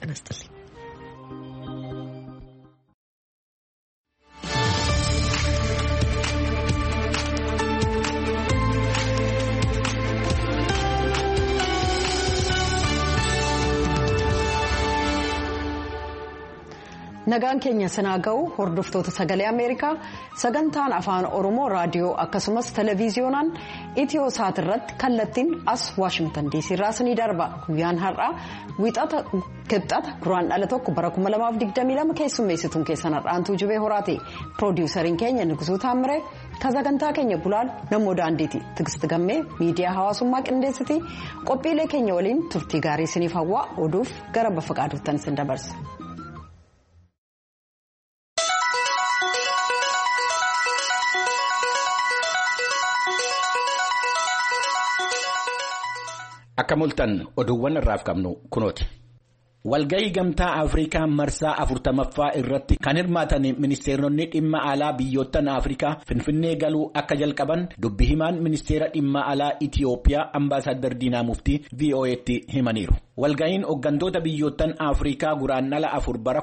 ይስጥልኝ. Nagaan keenya sanaa ga'u hordoftoota sagalee Ameerikaa sagantaan afaan Oromoo raadiyoo akkasumas televiziyoonaan Itiyoosaat irratti kallattiin as Washington DC irraa isinii darba. Guyyaan har'aa wiixata kibxata guraandhala 1 bara 2022 keessummeessituun keessan har'aantuu jibee horaate. Piroodyuusariin keenya Nugusuu Taamiree kan sagantaa keenya Bulaal Namoo Daandiiti. Tigist Gammee miidiyaa hawaasummaa qindeessiti. Qophiilee keenya waliin turtii gaarii isiniif hawwaa oduuf gara Bafaqaaduuttan isin dabarsa. Akka mul'atan oduuwwan irraaf qabnu kunooti. Walgahii gamtaa Afrikaa marsaa 40ffaa irratti kan hirmaatan ministeeronni dhimma alaa biyyoottan Afrikaa Finfinnee galuu akka jalqaban dubbi himaan ministeera dhimma alaa Itiyoophiyaa Ambaasaadder Diinaa Muftii VOA'tti himaniiru. Walgahiin hooggantoota biyyoottan Afrikaa guraandhala 4 bara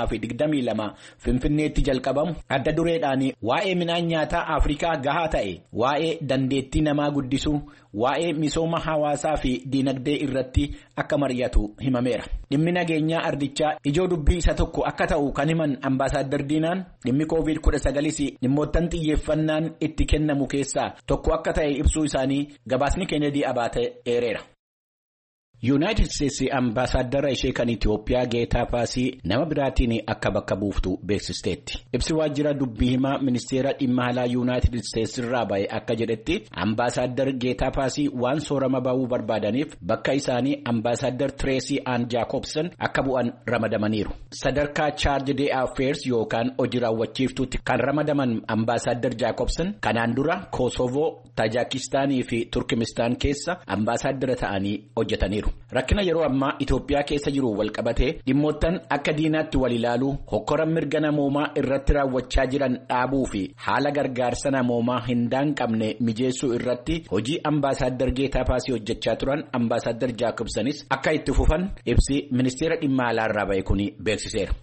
2022 Finfinneetti jalqabamu adda dureedhaan waa'ee midhaan nyaataa Afrikaa gahaa ta'e, waa'ee dandeettii namaa guddisuu, waa'ee misooma hawaasaa fi diinagdee irratti akka mari'atu himameera. Dhimmi nageenyaa ardichaa ijoo dubbii isa tokko akka ta'u kan himan Ambaasaadder Diinaan dhimmi COVID-19 dhimmoottan xiyyeeffannaan itti kennamu keessaa tokko akka ta'e ibsuu isaanii gabaasni Kennedy Abaate eereera. Yuunaayitid Steetsi Ambaasaadara ishee kan Itiyoophiyaa Geetaa Paasii nama biraatiin akka bakka buuftu beeksisteetti. Ibsi waajjira dubbii himaa ministeera dhimma alaa Yuunaayitid Steetsi irraa ba'e akka jedhetti Ambaasaadar Geetaa Paasii waan soorama ba'uu barbaadaniif bakka isaanii Ambaasaadar Tireesii Aan Jaakobsen akka bu'an ramadamaniiru. Sadarkaa Charge de Affairs yookaan hojii raawwachiiftuutti kan ramadaman Ambaasaadar Jaakobsen kanaan dura Koosovoo, Taajikistaanii fi Turkmenistaan keessa ambaasaadara ta'anii hojjetaniiru. Rakkina yeroo ammaa Itoophiyaa keessa jiru walqabatee dhimmoottan akka diinaatti wal ilaaluu hokkora mirga namoomaa irratti raawwachaa jiran dhaabuu fi haala gargaarsa namoomaa hin daanqabne mijeessuu irratti hojii Ambaasaadder Geetaa Paasii hojjechaa turan Ambaasaadder Jaakobsenis akka itti fufan ibsi ministeera dhimma alaa irraa ba'e kun beeksiseera.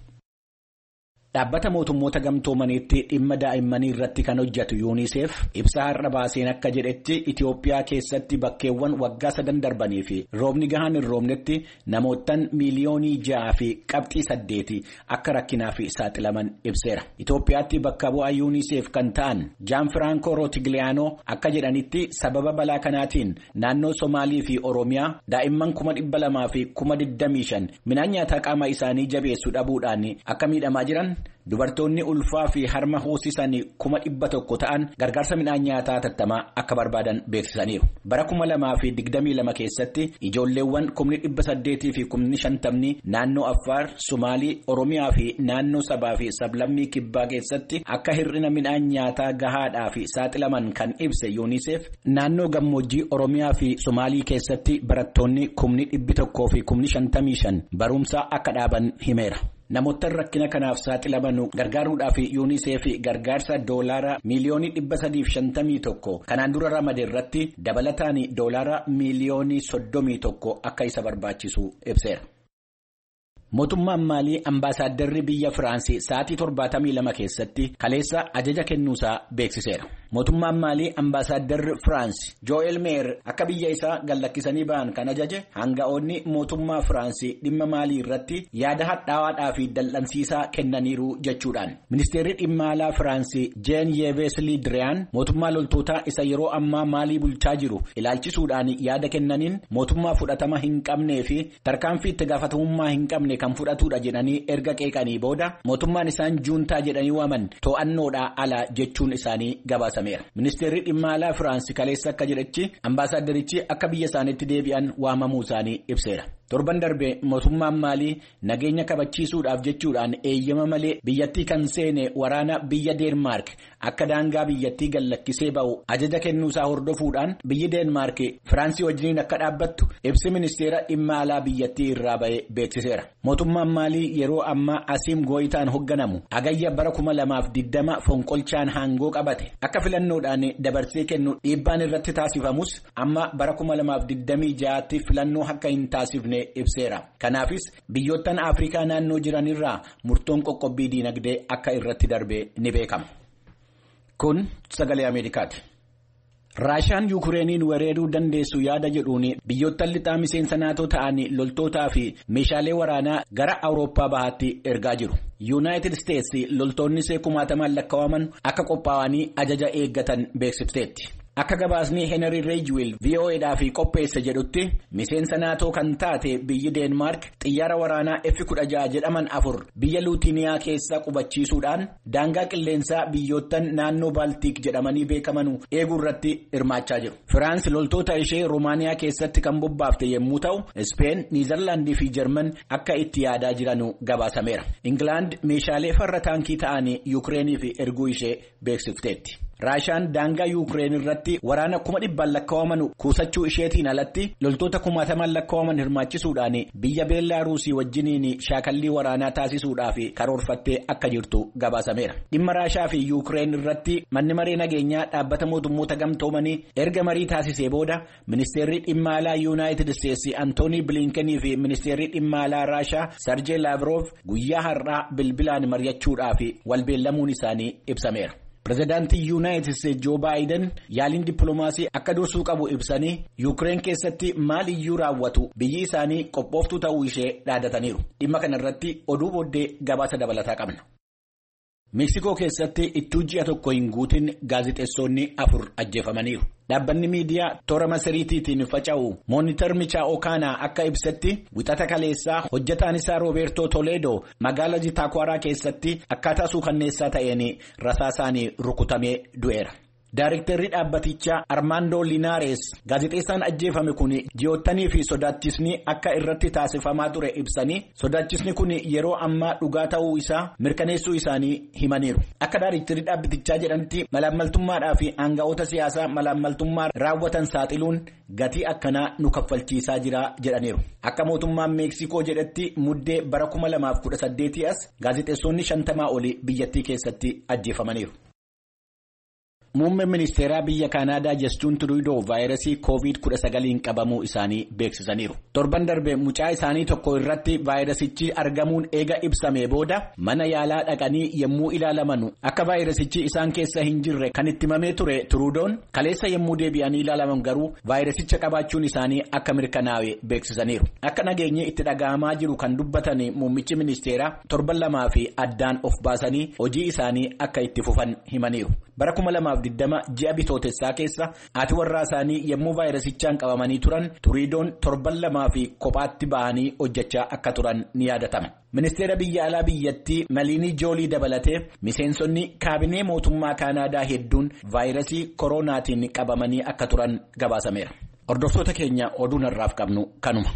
Dhaabbata mootummoota gamtoomaniitti dhimma daa'immanii irratti kan hojjetu UNICEF ibsa har'a baaseen akka jedhetti Itoophiyaa keessatti bakkeewwan waggaa 3 darbanii fi roobni gahaan hin roobnetti namoottan miiliyoonii 6 fi qabxii 8 akka rakkinaaf saaxilaman ibseera. Itoophiyaatti bakka bu'aa UNICEF kan ta'an Jaanfiraanko Rootigliyaanoo akka jedhanitti sababa balaa kanaatiin naannoo Somaalii fi Oromiyaa daa'imman 200,000 fi 25,000 midhaan nyaataa qaama isaanii jabeessuu dhabuudhaan akka miidhamaa jiran. Dubartoonni ulfaa fi harma hoosisan 100,000 ta'an gargaarsa midhaan nyaataa tattamaa akka barbaadan beeksisaniiru. Bara 2022 keessatti ijoolleewwan 800 fi 50,000 naannoo Affaar, Somaalii, Oromiyaa fi naannoo sabaa fi sablammii kibbaa keessatti akka hir'ina midhaan nyaataa gahaadhaa fi saaxilaman kan ibse UNICEF naannoo gammoojjii Oromiyaa fi Somaalii keessatti barattoonni 100,000 fi 55,000 barumsa akka dhaaban himeera. Namoota rakkina kanaaf saaxilaman gargaaruudhaaf UNICEF gargaarsa doolaara miiliyoonii 351 kanaan dura ramade irratti dabalataan doolaara miiliyoonii 31 akka isa barbaachisu ibseera. Mootummaan Maalii Ambaasaaddarri biyya Firaansii sa'aatii 72 keessatti kaleessa ajaja kennuusaa beeksiseera. Mootummaan Maalii Ambaasaaddarri Firaansi Jo'eel Meer akka biyya isaa gallakkisanii ba'an kan ajaje hanga'oonni mootummaa Firaansii dhimma Maalii irratti yaada hadhaawaadhaa fi dal'ansiisaa kennaniiru jechuudhaan. Ministeerri dhimma alaa Firaansii Jean-Yves Le Drian mootummaa loltootaa isa yeroo ammaa Maalii bulchaa jiru ilaalchisuudhaan yaada kennaniin mootummaa fudhatama hin qabnee fi tarkaanfii itti gaafatamummaa hin qabne kan fudhatudha jedhanii erga qeeqanii booda mootummaan isaan juuntaa jedhanii waaman to'annoodhaa ala jechuun isaanii gabaasameera. Ministeerri dhimma alaa Firaansi kaleessa akka jedhetti ambaasaadarichi akka biyya isaaniitti deebi'an waamamuu isaanii ibseera. Torban darbe mootummaan Maalii nageenya kabachiisuudhaaf jechuudhaan eeyyama malee biyyattii kan seene waraana biyya Deenmaark akka daangaa biyyattii gallakkisee ba'u ajaja kennuusaa hordofuudhaan biyyi Deenmaark Firaansii wajjiniin akka dhaabbattu ibsi ministeera dhimma alaa biyyattii irraa ba'e beeksiseera. Mootummaan Maalii yeroo ammaa Asiim Gooyitaan hoogganamu hagayya bara 2020 fonqolchaan aangoo qabate akka filannoodhaan dabarsee kennu dhiibbaan irratti taasifamus amma bara 2026tti filannoo akka hin taasifne kenne ibseera. Kanaafis biyyoottan Afrikaa naannoo jiranirraa murtoon qoqqobbii diinagdee akka irratti darbe ni beekama. Kun sagalee Ameerikaati. Raashaan Yuukireeniin weeraruu dandeessu yaada jedhuun biyyoottan lixaa miseensa naatoo ta'anii loltootaa fi meeshaalee waraanaa gara Awurooppaa bahaatti ergaa jiru. Yuunaayitid Isteetsi loltoonni 60,000 lakkaa'aman akka qophaa'anii ajaja eeggatan beeksifteetti. Akka gabaasni Henry Ridgewell VOA'dhaaf qopheesse jedhutti miseensa naatoo kan taate biyyi Deenmaark xiyyaara waraanaa F-16 jedhaman 4 biyya Luutiniyaa keessa qubachiisuudhaan daangaa qilleensaa biyyoottan naannoo Baaltiik jedhamanii beekaman eeguu irratti hirmaachaa jiru. Firaans loltoota ishee Roomaaniyaa keessatti kan bobbaafte yommuu ta'u, Ispeen, Niizerlaandii fi Jarman akka itti yaadaa jiran gabaasameera. Ingilaand meeshaalee farra taankii ta'anii Yuukireeniif erguu ishee beeksifteetti. Raashaan daangaa Yuukireen irratti waraana 100,000 lakkaa'aman kuusachuu isheetiin alatti loltoota 10,000 lakkaa'aman hirmaachisuudhaan biyya Beellaaruusii wajjiniin shaakallii waraanaa taasisuudhaaf karoorfattee akka jirtu gabaasameera. Dhimma Raashaa fi Yuukireen irratti manni maree nageenyaa dhaabbata mootummoota gamtoomanii erga marii taasisee booda ministeerri dhimma alaa Yuunaayitid Isteetsi Antoonii Biliinkenii fi ministeerri dhimma alaa Raashaa Sarjee Laavrov guyyaa har'aa bilbilaan mari'achuudhaaf walbeellamuun isaanii ibsameera. Pireezidaantii Yuunaayitid Isteetsi Joo Baayiden yaaliin dippiloomaasii akka dursuu qabu ibsanii Yuukireen keessatti maal iyyuu raawwatu biyyi isaanii qophooftuu ta'uu ishee dhaadataniiru. Dhimma kana irratti oduu booddee gabaasa dabalataa qabna. Meeksikoo keessatti ittuu ji'a tokko hin guutin gaazexeessonni 4 ajjeefamaniiru. Dhaabbanni miidiyaa toora masariitiitiin faca'u Moonitar Michaa'oo Kaanaa akka ibsetti wixata kaleessaa hojjetaan isaa Roobertoo Toledo magaalaa Jitaakwaaraa keessatti akkaataa suukanneessaa ta'een rasaasaan rukutamee du'eera. Daarektarri dhaabbatichaa Armaandoo Linaares gaazexeessaan ajjeefame kun ji'oottanii fi sodaachisni akka irratti taasifamaa ture ibsanii sodaachisni kun yeroo ammaa dhugaa ta'uu isaa mirkaneessuu isaanii himaniiru. Akka daarektarri dhaabbatichaa jedhanitti malaammaltummaadhaa fi aanga'oota siyaasaa malaammaltummaa raawwatan saaxiluun gatii akkanaa nu kaffalchiisaa jira jedhaniiru. Akka mootummaan Meeksikoo jedhetti muddee bara 2018 as gaazexeessonni 50 olii biyyattii keessatti ajjeefamaniiru. Muummeen ministeeraa biyya Kaanaadaa Jastiin Trudeau vaayirasii COVID-19 qabamuu isaanii beeksisaniiru. Torban darbe mucaa isaanii tokko irratti vaayirasichi argamuun eega ibsamee booda mana yaalaa dhaqanii yommuu ilaalaman akka vaayirasichi isaan keessa hin jirre kan itti himamee ture Trudeau'n kaleessa yommuu deebi'anii ilaalaman garuu vaayirasicha qabaachuun isaanii akka mirkanaa'e beeksisaniiru. Akka nageenyi itti dhaga'amaa jiru kan dubbatan muummichi ministeeraa torban 2 fi addaan of baasanii hojii isaanii akka itti fufan himaniiru. Bara 2020 ji'a bitootessaa keessa haati warraa isaanii yommuu vaayirasichaan qabamanii turan Trudeau'n torban 2 fi kophaatti ba'anii hojjechaa akka turan ni yaadatama. Ministeera biyya alaa biyyattii Maliinii Joolii dabalatee miseensonni kaabinee mootummaa Kaanaadaa hedduun vaayirasii koronaatiin qabamanii akka turan gabaasameera. Hordoftoota keenya oduu har'aaf qabnu kanuma.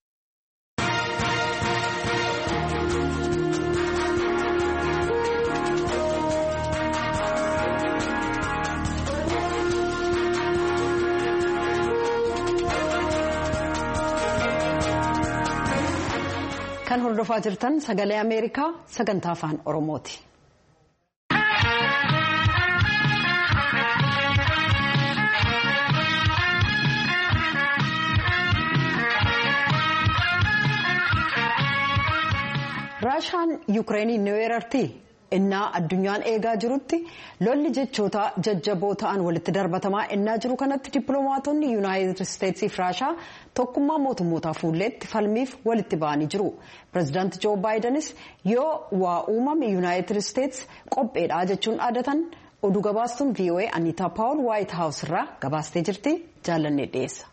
Kan hordofaa jirtan sagalee Ameerikaa sagantaa afaan Oromooti. Raashaan Yuukireeniin ni weerarti. Innaa addunyaan eegaa jirutti lolli jechoota jajjaboo ta'an walitti darbatamaa innaa jiru kanatti dippiloomaatonni Yuunaayitid Isteetsii fi Raashaa tokkummaa mootummootaa fuulleetti falmiif walitti ba'anii jiru. Pireezidaanti Joo Baayidenis yoo waa uumame Yuunaayitid Isteets qopheedhaa jechuun dhaadatan oduu gabaastuun VOA Aniitaa Paawul Waayit Haawus irraa gabaastee jirti jaallannee dhiyeessa.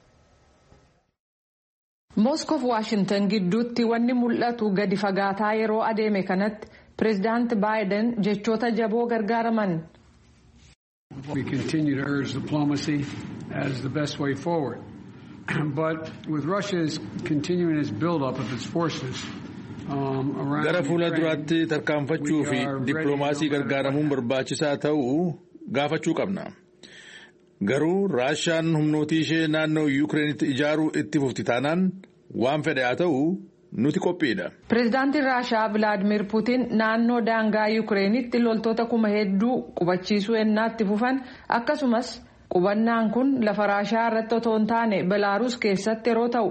Mooskoof Waashintan gidduutti wanni mul'atu gadi fagaataa yeroo adeeme kanatti President Biden jechoota jaboo gargaaraman. We continue to urge diplomacy as the best way forward. But with Russia's continuing its build-up of its forces around gara fuula duraatti tarkaanfachuu fi dippiloomaasii gargaaramuun barbaachisaa ta'uu gaafachuu qabna. Garuu Raashaan humnootii ishee naannoo Yuukireenitti ijaaruu itti fufti taanaan waan fedhe haa ta'u nuti qophiidha. Pireezidaantiin Raashaa Vilaadimir Puutiin naannoo daangaa Yuukireenitti loltoota 1,000 qubachiisuu ennaatti fufan akkasumas qubannaan kun lafa Raashaa irratti otoo hin taane Belaaruus keessatti yeroo ta'u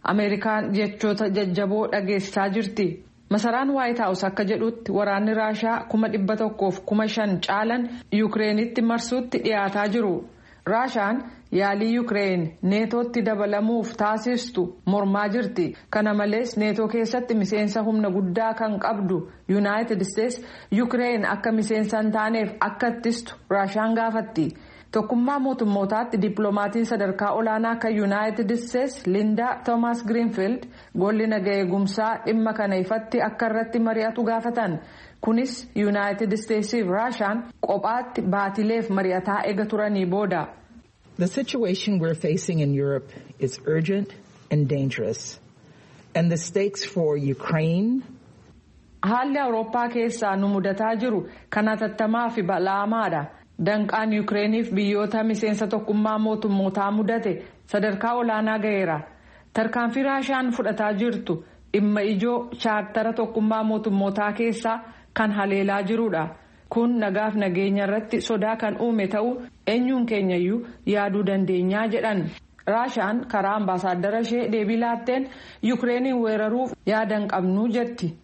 Ameerikaan jechoota jajjaboo dhageessisaa jirti. Masaraan White House akka jedhutti waraanni Raashaa 1,100,500 caalan Yukireenitti marsuutti dhiyaataa jiru. Raashaan yaalii Yukireen neetootti dabalamuuf taasistu mormaa jirti. Kana malees neetoo keessatti miseensa humna guddaa kan qabdu Yuunaayitid Isteets Yukireen akka miseensa hin taaneef akka ittistu Raashaan gaafatti. Tokkummaa mootummootaatti dippiloomatiin sadarkaa olaanaa kan Yuunaayitid Isteets Linda Thomas Greenfield golli nagaa eegumsaa dhimma kana ifatti akka irratti mari'atu gaafatan. Kunis Yuunaayitid Isteetsiif Raashaan kophaatti baatileef mari'ataa eega turanii booda. The situation we're facing in Europe is urgent and dangerous. And the stakes for Ukraine. Haalli Awurooppaa keessaa nu mudataa jiru kan hatattamaa fi bal'aamaadha. Danqaan Yukireeniif biyyoota miseensa tokkummaa mootummootaa mudate sadarkaa olaanaa ga'eera. Tarkaanfii Raashaan fudhataa jirtu dhimma ijoo chaartara tokkummaa mootummootaa keessaa kan haleelaa jirudha. Kun nagaaf nageenya irratti sodaa kan uume ta'uu eenyuun keenyayyuu yaaduu dandeenyaa jedhan. Raashaan karaa ambaasaaddara ishee deebii laatteen Yukireeniin weeraruuf yaada hin qabnu jetti.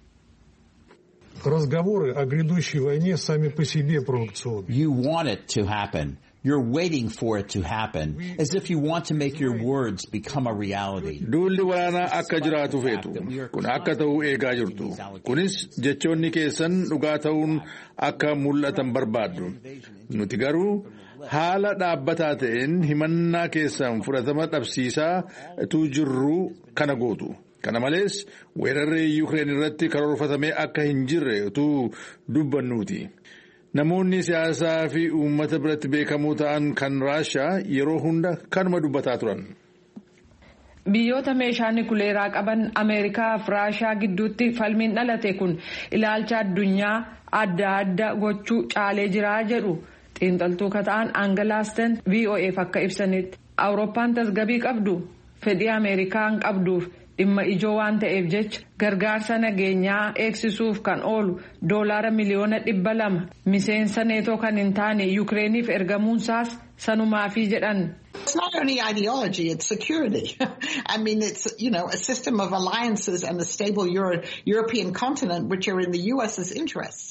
Разговоры о грядущей войне сами по себе провокационны. You want it to happen. You're waiting for it to happen, as if you want to make your words become a reality. Duulli waraanaa akka jiraatu feetu. Kun akka ta'uu eegaa jirtu. Kunis jechoonni keessan dhugaa ta'uun akka mul'atan barbaaddu. Nuti garuu haala dhaabbataa ta'een himannaa keessan fudhatama dhabsiisaa tu jirru kana gootu. Kana malees weerarri Yuukireen irratti karoorfatamee akka hin jirre utuu dubbannuuti. Namoonni siyaasaa fi uummata biratti beekamoo ta'an kan Raashaa yeroo hunda kanuma dubbataa turan. Biyyoota meeshaa nikuleeraa qaban Ameerikaa fi Raashaa gidduutti falmiin dhalate kun ilaalcha addunyaa adda adda gochuu caalee jiraa jedhu xiinxaltuu kata'an Angelaasteen VOA'f akka ibsanitti. Awurooppaan tasgabii qabdu fedhii Ameerikaan qabduuf dhimma ijoo waan ta'eef jecha gargaarsa nageenyaa eegsisuuf kan oolu $200 miliyoona miseensa neetoo kan hin taane Yukireeniif ergamuunsaas sanumaafii jedhan. It's not only ideology, it's security. I mean, it's, a system of alliances and a stable European continent, which are in the U.S.'s interests.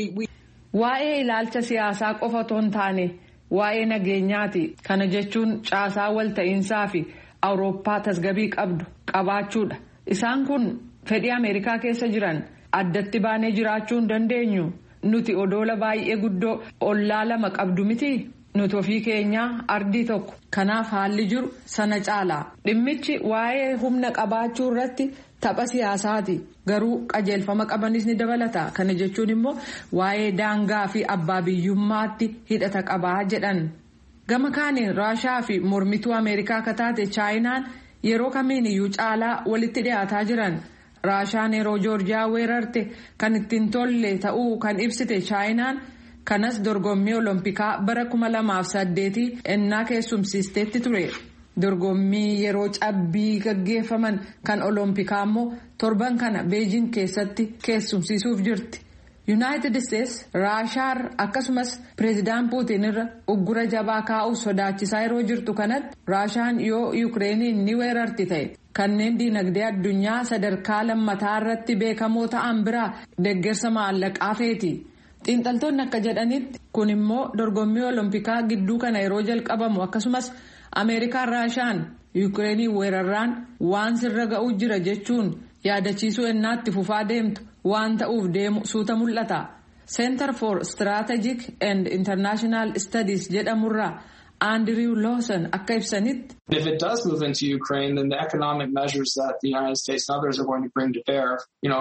Waa'ee ilaalcha siyaasaa qofa otoo hin taane waa'ee nageenyaati. Kana jechuun caasaa walta'iinsaa fi Awurooppaa tasgabii qabdu qabaachuudha. Isaan kun fedhii Ameerikaa keessa jiran addatti baanee jiraachuu hin dandeenyu. Nuti odoola baay'ee guddoo ollaa 2 qabdu miti. Nuti ofii keenyaa ardii tokko. Kanaaf haalli jiru sana caala. Dhimmichi waa'ee humna qabaachuu irratti tapha siyaasaati. Garuu qajeelfama qabanis ni dabalata. Kana jechuun immoo waa'ee daangaa fi abbaa biyyummaatti hidhata qabaa jedhan. Gama kaaniin Raashaa fi mormituu Ameerikaa akka taate Chaayinaan yeroo kamiin iyyuu caalaa walitti dhiyaataa jiran. Raashaan yeroo Joorjiyaa weerarte kan ittiin tolle ta'uu kan ibsite Chaayinaan kanas dorgommii Oloompikaa bara 2008 ennaa keessumsiisteetti ture. Dorgommii yeroo cabbii gaggeeffaman kan Oloompikaa immoo torban kana Beejing keessatti keessumsiisuuf jirti. Yuunaayitid Isteets Raashaar akkasumas Pireezidaan Puutiin irra uggura jabaa kaa'uuf sodaachisaa yeroo jirtu kanatti Raashaan yoo Yukireeniin ni weerarti ta'e kanneen diinagdee addunyaa sadarkaa lammataa irratti beekamoo ta'an biraa deeggarsa maallaqaa feeti. Xiinxaltoonni akka jedhanitti kun immoo dorgommii Oloompikaa gidduu kana yeroo jalqabamu akkasumas Ameerikaan Raashaan Yukireeniin weerarraan waan sirra ga'uu jira jechuun yaadachiisuu ennaatti fufaa deemtu. Waan ta'uuf deemu suuta mul'ata. Center for Strategic and International Studies jedhamurraa Andrew Lawson akka ibsanitti. If it does move into Ukraine, then the economic measures that the United States and others are going to bring to bear,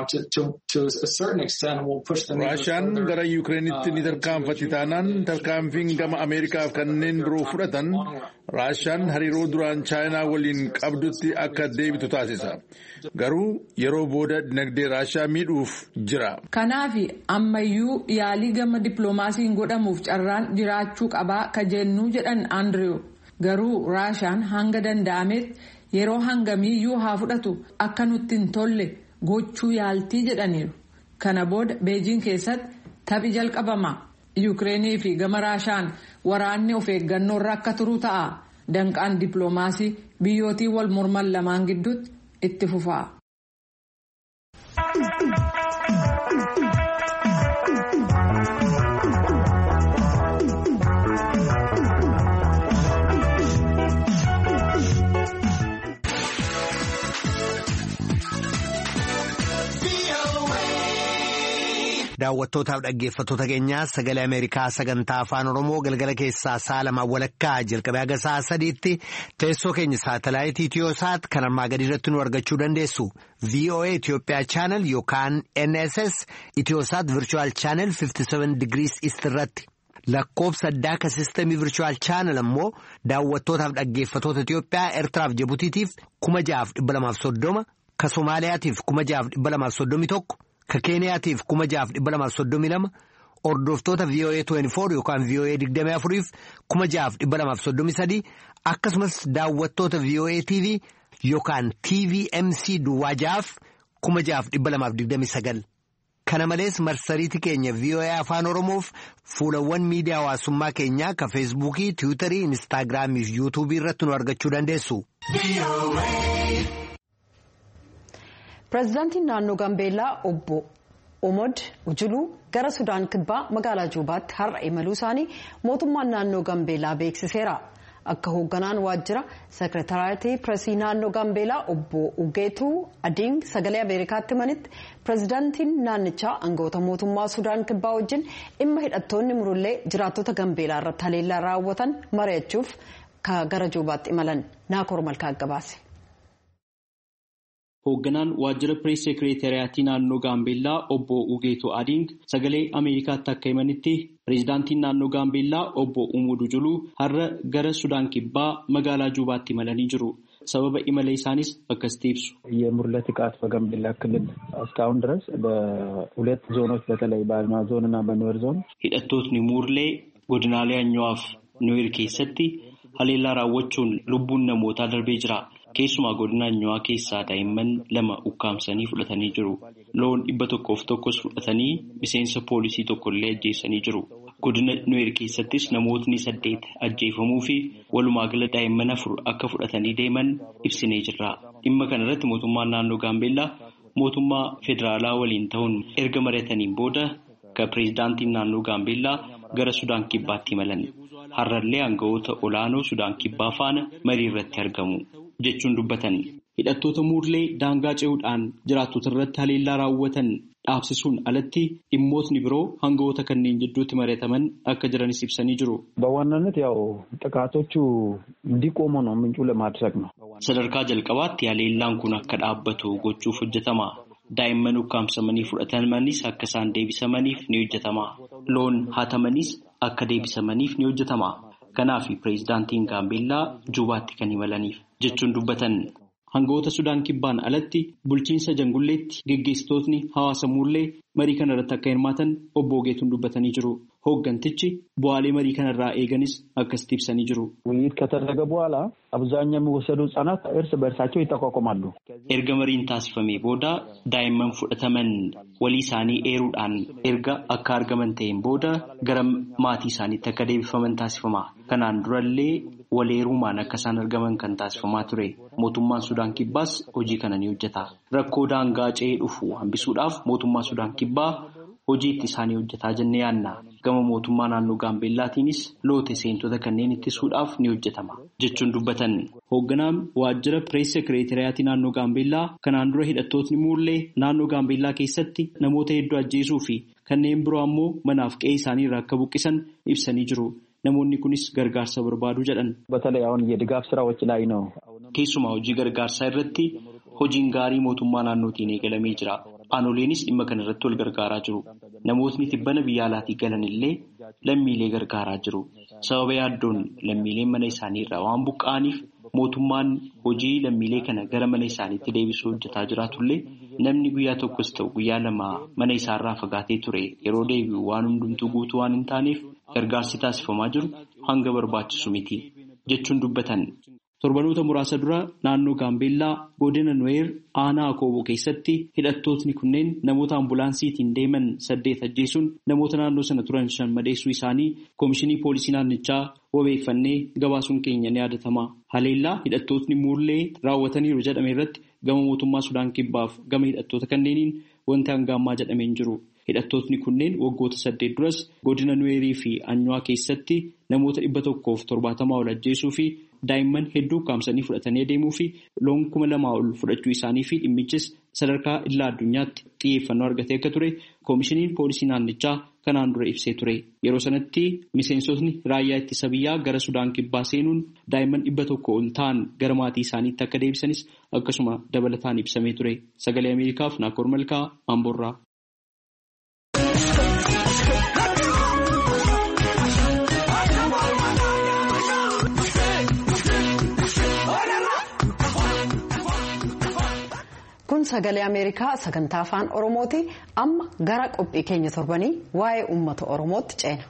to a certain extent, will push them. Raashaan gara Yukireenitti ni tarkaanfatti taanaan tarkaanfiin gama Ameerikaaf kanneen biroo fudhatan Raashaan hariiroo duraan Chaayinaa waliin qabdutti akka deebitu taasisa. Garuu yeroo booda dinagdee Raashaa miidhuuf jira. Kanaaf ammayyuu yaalii gama dippiloomaasiin godhamuuf carraan jiraachuu qabaa ka jennu jedhan Andrew. Garuu Raashaan hanga danda'ametti yeroo hangamiiyyuu haa fudhatu akka nutti hin tolle gochuu yaaltii jedhaniiru. Kana booda Beejing keessatti taphi jalqabama. Yuukireenii fi gama Raashaan waraanni of eeggannoorra akka turu ta'a. Danqaan dippiloomaasii biyyootii wal morman lamaan gidduutti itti fufa. Daawwattootaaf dhaggeeffattoota keenyaa sagalee Ameerikaa sagantaa afaan Oromoo galgala keessaa sa'a lamaa walakkaa jalqabee haga sa'a sadiitti teessoo keenya saatalaayitii Itiyoosaat kan armaa gadii irratti nu argachuu dandeessu. VOA Itoophiyaa Channel yookaan NSS Itiyoosaat Virtual Channel 57 Degrees East irratti. Lakkoofsa addaa ka sistemii Virtual Channel ammoo daawwattootaaf dhaggeeffattoota Itiyoophiyaa Eertiraaf Jibutiitiif 6,230 ka Somaaliyaatiif 6,231 ka Keeniyaatiif 6,232 hordoftoota VOA 24 yookaan VOA 24f 6,233 akkasumas daawwattoota VOA TV yookaan TVMC duwwaajaaf 6,229 kana malees marsariitii keenya VOA afaan Oromoof fuulawwan miidiyaa hawaasummaa keenyaa ka Feesbuukii, Tiwiitarii, Inistaagiraamii fi Yuutuubii irratti nu argachuu dandeessu. Pireezidaantiin naannoo Gaambeellaa obbo Omod Ujuluu gara Sudaan Kibbaa magaalaa Juubaatti har'a imaluu isaanii mootummaan naannoo Gaambeellaa beeksiseera. Akka hoogganaan waajjira seekretariyaatii pireesii naannoo Gaambeellaa obbo Ugeetuu Adiing sagalee Ameerikaatti himanitti pireezidaantiin naannichaa aangawoota mootummaa Sudaan Kibbaa wajjin dhimma hidhattoonni murullee jiraattota Gaambeellaa irratti haleellaa raawwatan mari'achuuf gara Juubaatti imalan. Naakoor Malkaa gabaase. Hoogganaan waajjira pirees seekretariyaatii naannoo Gaambeellaa obbo Ugeetuu Adiing sagalee Ameerikaatti akka himanitti pireezidaantiin naannoo Gaambeellaa obbo Umud Ujuluu har'a gara Sudaan Kibbaa magaalaa Juubaatti imalanii jiru. sababa imala isaanis akkasitti ibsu. የሙርሌ ጥቃት በጋምቤላ ክልል እስካሁን ድረስ በሁለት ዞኖች በተለይ በአልማ ዞን እና በኑዌር ዞን hidhattootni muurlee godinaalee Anyo'aaf Nuweer keessatti haleellaa raawwachuun lubbuun namootaa darbee jira. Keessumaa godina Anyo'aa keessaa daa'imman 2 ukkaamsanii fudhatanii jiru. Loon 101 fudhatanii miseensa poolisii tokkollee ajjeesanii jiru. Godina Nuweer keessattis namootni 8 ajjeefamuu fi walumaa gala daa'imman 4 akka fudhatanii deeman ibsinee jirra. Dhimma kanarratti mootummaan naannoo Gaambeellaa mootummaa federaalaa waliin ta'uun erga mari'ataniin booda ka pireezidaantiin naannoo Gaambeellaa gara Sudaan Kibbaatti imalan. Har'allee aangawoota olaanoo Sudaan Kibbaa faana marii irratti argamu jechuun dubbatan. Hidhattoota muurlee daangaa ce'uudhaan jiraattota irratti haleellaa raawwatan dhaabsisuun alatti dhimmootni biroo aangawoota kanneen jidduutti mari'ataman akka jiranis ibsanii jiru. በዋናነት ያው ጥቃቶቹ እንዲቆሙ ነው ምንጩ ለማድረግ ነው። sadarkaa jalqabaatti haleellaan kun akka dhaabbatu gochuuf hojjetama. Daa'imman ukkaamsamanii fudhatamanis akka isaan deebisamaniif ni hojjetama. Loon hatamanis akka deebisamaniif ni hojjetama. Kanaaf pireezidaantiin Gaambeellaa Juubaatti kan imalaniif jechuun dubbatan. Aangawoota Sudaan Kibbaan alatti bulchiinsa Jangulleetti geggeessitootni hawaasa muurlee marii kana irratti akka hirmaatan obbo Ogeetuun dubbatanii jiru. Hooggantichi bu'aalee marii kanarraa eeganis akkasitti ibsanii jiru. ውይይት ከተደረገ በኋላ አብዛኛው የሚወሰዱ ህጻናት እርስ በእርሳቸው ይጠቋቋማሉ። Erga mariin taasifamee booda daa'imman fudhataman walii isaanii eeruudhaan erga akka argaman ta'een booda gara maatii isaaniitti akka deebifaman taasifama. Kanaan durallee waleerumaan akka isaan argaman kan taasifamaa ture. Mootummaan Sudaan Kibbaas hojii kana ni hojjeta. Rakkoo daangaa ce'ee dhufu hambisuudhaaf mootummaan Sudaan Kibbaa hojii itti isaanii hojjetaa jennee yaadna. Gama mootummaa naannoo Gaambeellaatiinis loote seentota kanneen ittisuudhaaf ni hojjetama jechuun dubbatan. Hoogganaan waajjira pirees seekretariyaatii naannoo Gaambeellaa kanaan dura hidhattootni muurlee naannoo Gaambeellaa keessatti namoota hedduu ajjeesuu fi kanneen biroo ammoo manaaf qe'ee isaanii irraa akka buqqisan ibsanii jiru. Namoonni kunis gargaarsa barbaadu jedhan. በተለይ አሁን የድጋፍ ስራዎች ላይ ነው። Keessumaa hojii gargaarsaa irratti hojiin gaarii mootummaa naannootiin eegalamee jira. Aanoleenis dhimma kana irratti wal gargaaraa jiru. Namootni tibbana biyya alaatii galan illee lammiilee gargaaraa jiru. Sababa yaaddoon lammiileen mana isaanii irraa waan buqqa'aniif mootummaan hojii lammiilee kana gara mana isaaniitti deebisuu hojjetaa jiraatullee namni guyyaa tokkos ta'u guyyaa lama mana isaarraa fagaatee ture yeroo deebi'u waan hundumtuu guutuu waan hin taaneef gargaarsi taasifamaa jiru hanga barbaachisu miti jechuun dubbatan. Torbanoota muraasa dura naannoo Gaambeellaa godina Nuweer aanaa Akooboo keessatti hidhattootni kunneen namoota ambulaansiitiin deeman 8 ajjeesuun namoota naannoo sana turan 5 madeessuu isaanii Koomishinii Poolisii Naannichaa wabeeffannee gabaasuun keenya ni yaadatama. Haleellaa hidhattootni muurlee raawwataniiru jedhame irratti gama mootummaa Sudaan Kibbaaf gama hidhattoota kanneeniin wanti hanga ammaa jedhamee hin jiru. Hidhattootni kunneen waggoota 8 duras godina Nuweerii fi Anyuwaa keessatti namoota 170 ol ajjeesuu fi daa'imman hedduu ukkaamsanii fudhatanii deemuu fi loon 2,000 ol fudhachuu isaanii fi dhimmichis sadarkaa idil addunyaatti xiyyeeffannoo argatee akka ture koomishiniin poolisii naannichaa kanaan dura ibsee ture. Yeroo sanatti miseensotni raayyaa ittisa biyyaa gara Sudaan Kibbaa seenuun daa'imman 100 ol ta'an gara maatii isaaniitti akka deebisanis akkasuma dabalataan ibsamee ture. Sagalee Ameerikaaf Naakoor Malkaa Amboorraa. Kun sagalee Ameerikaa sagantaa afaan Oromooti. Amma gara qophii keenya torbanii waa'ee uummata Oromootti ceena.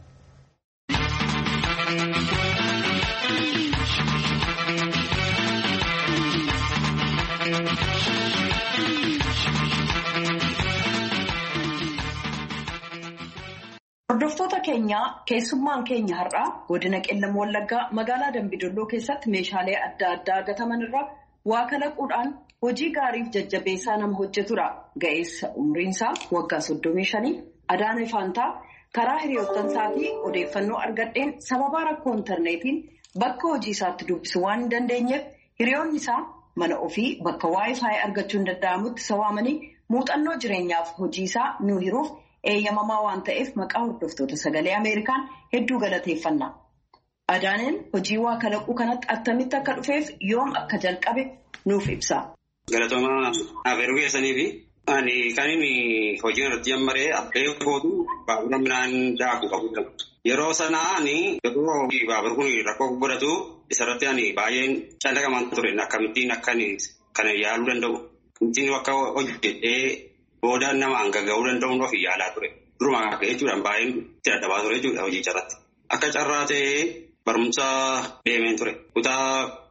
Hordoftoota keenyaa keessummaan keenya har'aa godina Qellam Wallaggaa magaalaa Dambidolloo keessatti meeshaalee adda addaa gataman irraa waa kalaquudhaan hojii gaariif jajjabeessaa nama hojjetudha. Ga'eessa umriinsaa waggaa 35 Adaanee Faantaa karaa hiriyoottan isaatii odeeffannoo argadheen sababa rakkoo intarneetiin bakka hojii isaatti dubbisuu waan hin dandeenyeef hiriyoonni isaa mana ofii bakka waayifaayi argachuu hin danda'amutti sawaamanii muuxannoo jireenyaaf hojii isaa nuu hiruuf eeyyamamaa waan ta'eef maqaa hordoftoota sagalee Ameerikaan hedduu galateeffanna. Adaaneen hojii waa kalaquu kanatti attamitti akka dhufeef yoom akka jalqabe nuuf ibsa. Galatoomaa afeeruu keessanii fi ani kan inni hojii irratti jammaree abbee kootu baabura midhaan daakuu qabudha. Yeroo sanaa ani yeroo baabura kun rakkoo godhatu isarratti ani baay'een callaqamaan ture akkamittiin kana yaaluu danda'u. Ittiin akka hojjetee boodaan nama hanga ga'uu danda'uun ofii yaalaa ture. Duruma akka jechuudhaan baay'een itti dadhabaa ture jechuudha hojii irratti. Akka carraa ta'ee barumsa deemeen ture. Kutaa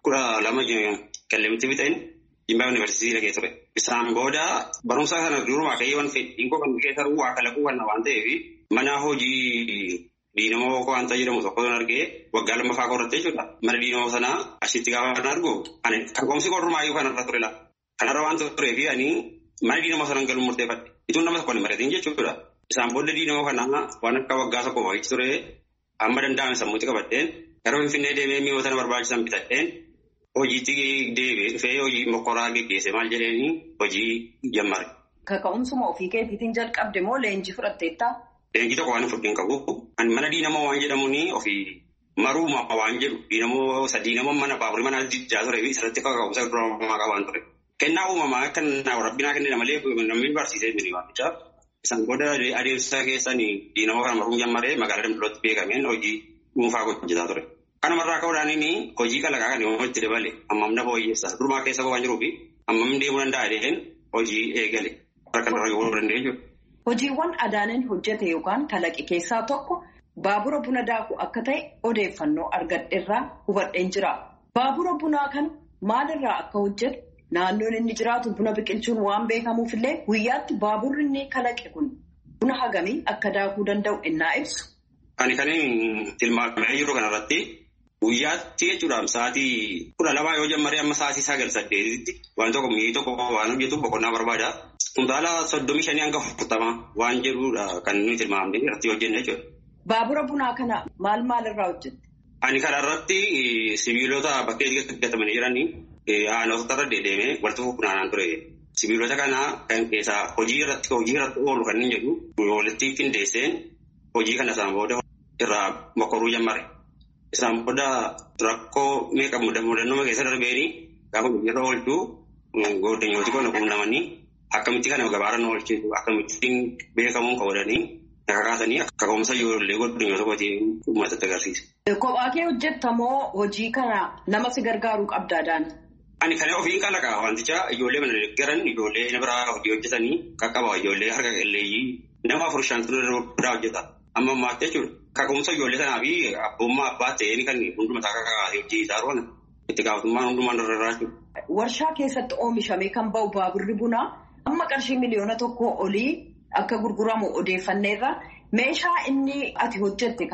12 Qellemitti biteen Jimmaa Yuunivarsiitii dhaqee ture. Isaan booda barumsa kana duruma ka'ee waan fedhiin koo kan keessa waa kalaquu kan waan ta'eef mana hojii diinamoo wanta jedhamu tokko argee waggaa 2ffaa qoratte jechuudha. Mana diinamoo sanaa asitti gaafa argu ani kan qoomsi qorrumaayyuu kanarra ture la. Kanarra waan tureef ani mana diinamoo sanaan galuun murteeffadhe. Ituun nama tokko hin maratiin jechuudha. Isaan booda diinamoo kana waan akka waggaa tokko wayii ture amma danda'ame sammuutti qabadheen yeroo Finfinnee deemee mi'oota na barbaachisan bitadheen hojiitti deebi'ee dhufee hojii mokoraa geggeesse maal jedheeni hojii jammare. Kaka'umsuma ofii keetiitiin jalqabde moo leenjii fudhatteettaa? Leenjii tokko waan fudheen qabu. Ani mana diinamoo waan jedhamuun ofii maruuma waan jedhu diinamoo mana baaburii mana jijjaa turee fi isarratti kaka'umsa duramaa qabaan ture. Kennaa uumamaa kan rabbinaa kennedha malee namni barsiisee mini waanticha. Isaan booda adeemsa keessan diinamoo kana maruun jammaree magaalaa Dambidollootti beekameen hojii dhuunfaa hojjetaa ture. Kanumarraa ka'uudhaan hojii kalaqaa kan yoo itti dabale hammam na fooyyessa. Durumaa keessa waan jiruufi hammam deemuu danda'a jedheen hojii eegale. Akka irra gahuu danda'e jechuudha. Hojiiwwan Adaaneen hojjete yookaan kalaqe keessaa tokko baabura buna daaku akka ta'e odeeffannoo argadheerraa hubadheen jira. Baabura bunaa kana maalirraa akka hojjetu naannoon inni jiraatu buna biqilchuun waan beekamuuf illee guyyaatti baaburri inni kalaqe kun buna hagamii akka daakuu danda'u innaa ibsu. Ani kan tilmaamee jiru kanarratti guyyaatti jechuudhaan sa'aatii 12 yoo jammaree amma sa'aatii 9:08tti waan tokko mi'i tokko waan hojjetu boqonnaa barbaada. Kuntaala 35 hanga 40 waan jedhudha kan nuyi tilmaamne irratti hojjenne jechuudha. Baabura bunaa kana maal irraa hojjette? Ani kanarratti sibiilota bakkee gatamanii jiranii aanota irra deemee walitti funaanaan ture. Sibiilota kana kan keessaa hojii irratti oolu kan inni jedhu walitti qindeesseen hojii kana isaan booda irraa mokoruu jammare. Isaan booda rakkoo meeqa mudannoo keessa darbeeni gaafa irra oolchuu godinyooti kun quunnamanii akkamitti kana gabaarra oolchisu akkamittiin beekamuun qabatanii kakaasanii akka ka'umsa ijoollee godinyoota kootii uummatatti agarsiisa. Kophaa kee hojjettamoo hojii kana nama si gargaaruu qabda Adaan? Ani kana ofiin kalaqaa wanticha ijoollee mana deeggaran ijoollee na biraa hojii hojjetanii qaqqaba ijoollee harka qalleeyyii nama 4-5 biraa hojjeta. Amma ammaatti jechuudha. Kaka'umsa ijoollee sanaa fi abbummaa abbaa ta'een kan hundumataa kakaasee hojii isaa roona. Itti gaafatamummaan hundumaan irraa jechuudha. Warshaa keessatti oomishamee kan ba'u baaburri bunaa amma qarshii miliyoona 1 olii akka gurguramu odeeffanneerra meeshaa inni ati hojjette kana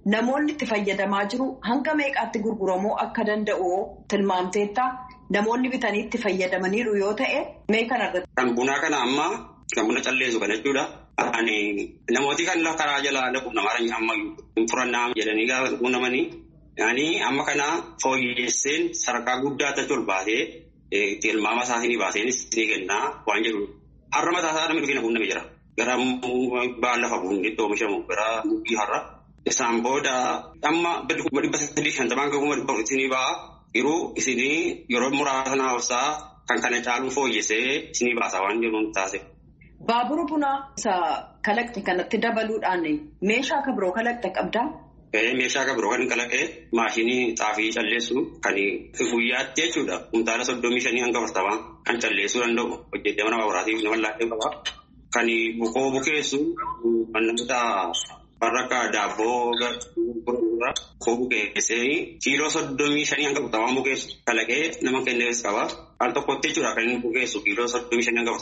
namoonni itti fayyadamaa jiru hanga meeqaatti gurguramuu akka danda'u tilmaamteetta namoonni bitanii itti fayyadamaniiru yoo ta'e mee kanarratti. Kan bunaa kana amma kan buna calleessu kan jechuudha. Namooti kan karaa jalaa dhaquuf namarra amma furannaa jedhanii gaafa quunnamanii amma kana fooyyesseen sadarkaa guddaa ta'e ol baatee tilmaama isaatiin baaseenis ni kennaa waan jedhu. Har'a mataa isaa namni dhufee quunnamee jira. Gara baala lafa bunni itti oomishamu gara mukii har'a. Isaan booda amma 350 gahuma isinii ba'a. Yeroo isinii yeroo muraasa naawwasaa kan kana caalu fooyyessee isinii baasa waan jedhuun taasise. Baabura bunaa isa kalaqte kanatti dabaluudhaan meeshaa akka biroo kalaqte qabdaa? Meeshaa akka biroo kan kalaqee maashinii xaafii calleessu kan guyyaatti jechuudha. Kumtaala 35 hanga 40 kan calleessuu danda'u hojjetama nama biraatiif nama laatee qaba. Kan bukoo bukeessu namoota warra akka daabboo gurguraa bukoo bukeessee kiiloo 35 hanga 40 bukeessu kalaqee nama kennees qaba. Al tokkotti jechuudha kan inni bukeessu kiiloo 35 hanga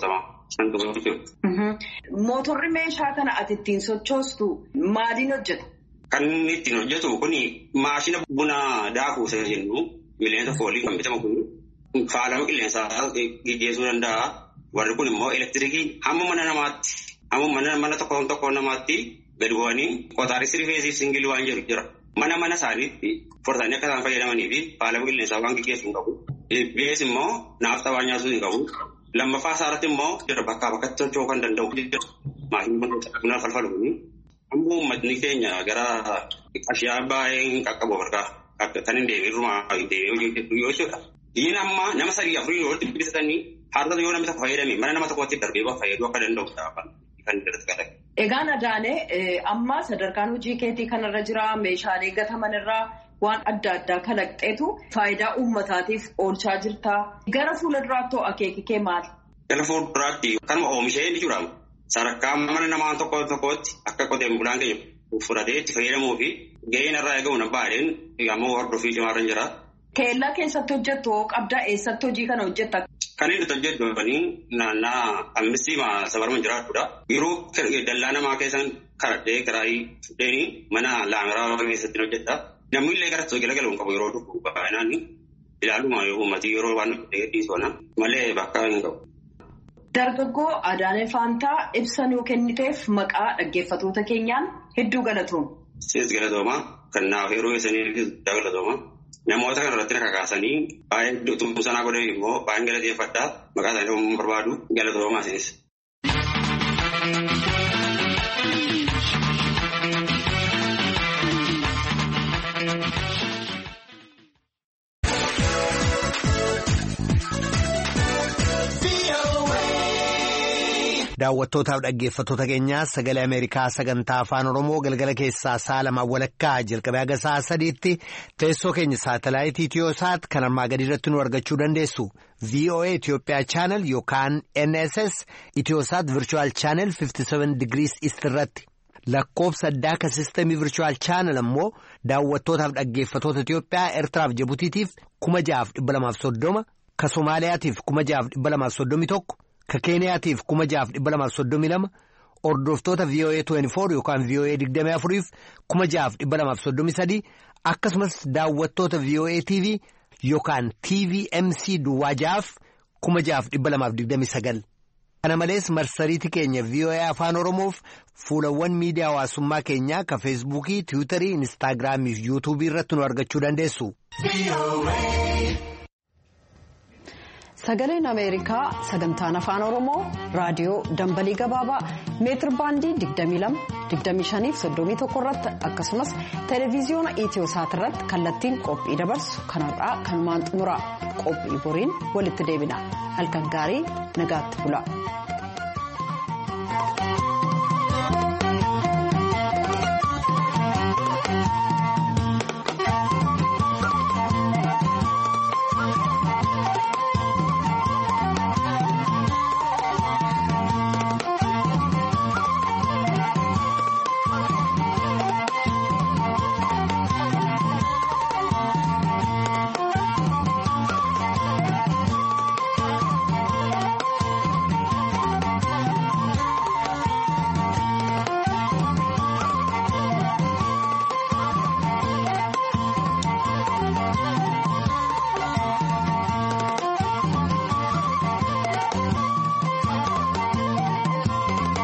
40. Mootorri meeshaa kana ati ittiin sochoostu maaliin hojjeta? Kan inni ittiin hojjetu kun maashina buna daakuu isa jennu qilleensa foolii kan bitamu kun faalama qilleensaa gaggeessuu danda'a. Warri kun immoo elektiriikii hamma mana tokko namaatti gadi bu'anii qotaarii sirifeesiif singilii waan jedhu jira. Mana isaaniitti furtanii akka isaan fayyadamanii fi faalama qilleensaa waan gaggeessuu hin qabu. Bees immoo naafta waan nyaasuu hin qabu. Lammaffaa isaarratti immoo bakkaa bakkatti socho'uu kan danda'u jira. Maashina buna falfalu kun amma uummatni keenya gara ashiyaa baay'ee hin qaqqabu harkaa kan hin deebiirrumaa deebi'ee yoo jechuudha. Diin amma nama 3-4 yoo itti bitatanii har'a yoo namni tokko fayyadame mana nama tokkotti darbee fayyaduu akka danda'u kan irratti galate. Egaan Adaanee amma sadarkaan hojii keetii kanarra jira meeshaalee gataman irraa waan adda addaa kalaqxeetu faayidaa uummataatiif oolchaa jirta. Gara fuula duraatti akeeki kee maali? Gara fuula duraatti kanuma oomishee ni jiraama. Sadarkaa mana namaa tokkotti akka qoteen bulaan keenya fudhatee itti fayyadamuu fi gaheen irraa eegamu na baadheen ammoo hordofii cimaarra jira. Keellaa keessatti hojjettu qabda eessatti hojii kana hojjetta? Kan inni hojjetu naannaa ammistii sabarma jiraatudha. Yeroo dallaa namaa keessan karadhee kiraayii fudhanii mana laamiraa keessatti hojjedha. Namni illee gara galagalu hin qabu yeroo dhufu baay'inaan ilaaluma uummatii yeroo waan dhiisona malee bakka hin qabu. Dargaggoo Adaanee Faantaa ibsa nuu kenniteef maqaa dhaggeeffatoota keenyaan hedduu galatooma. Siis galatooma. Kanaaf yeroo isaanii galatooma. Namoota kanarratti na kakaasanii baay'ee tumsanaa godhanii immoo baay'een galateeffadhaa maqaa isaanii barbaadu galatoomaa isinis. Daawwattootaaf dhaggeeffattoota keenyaa sagalee Ameerikaa sagantaa afaan Oromoo galgala keessaa sa'a 2 walakkaa jalqabee haga sa'a 3tti teessoo keenya saatalaayitii Itiyoosaat kan armaa gadi irratti nu argachuu dandeessu. VOA Itoophiyaa Channel yookaan NSS Itiyoosaat Virtual Channel 57 Degrees East irratti. Lakkoofsa addaa ka sistemii Virtual Channel ammoo daawwattootaaf dhaggeeffattoota Itoophiyaa Eertiraaf Jibutiitiif 6,230 ka Somaaliyaatiif 6,231 ka Keeniyaatiif 6,232 hordoftoota VOA 24 yookaan VOA 24f 6,233 akkasumas daawwattoota VOA TV yookaan TVMC duwwaajaaf 6,229. Kana malees marsariitii keenya VOA Afaan Oromoof fuulawwan miidiyaa hawaasummaa keenyaa ka Feesbuukii, Tiwiitarii, Inistaagiraamii fi Yuutuubii irratti nu argachuu dandeessu. Sagaleen Ameerikaa sagantaan afaan Oromoo raadiyoo dambalii gabaabaa meetir baandii 22-25-31 irratti akkasumas televiziyoona Itiyoosaat irratti kallattiin qophii dabarsu kanarraa kanumaan xumura qophii boriin walitti deebina halkan gaarii nagaatti bula.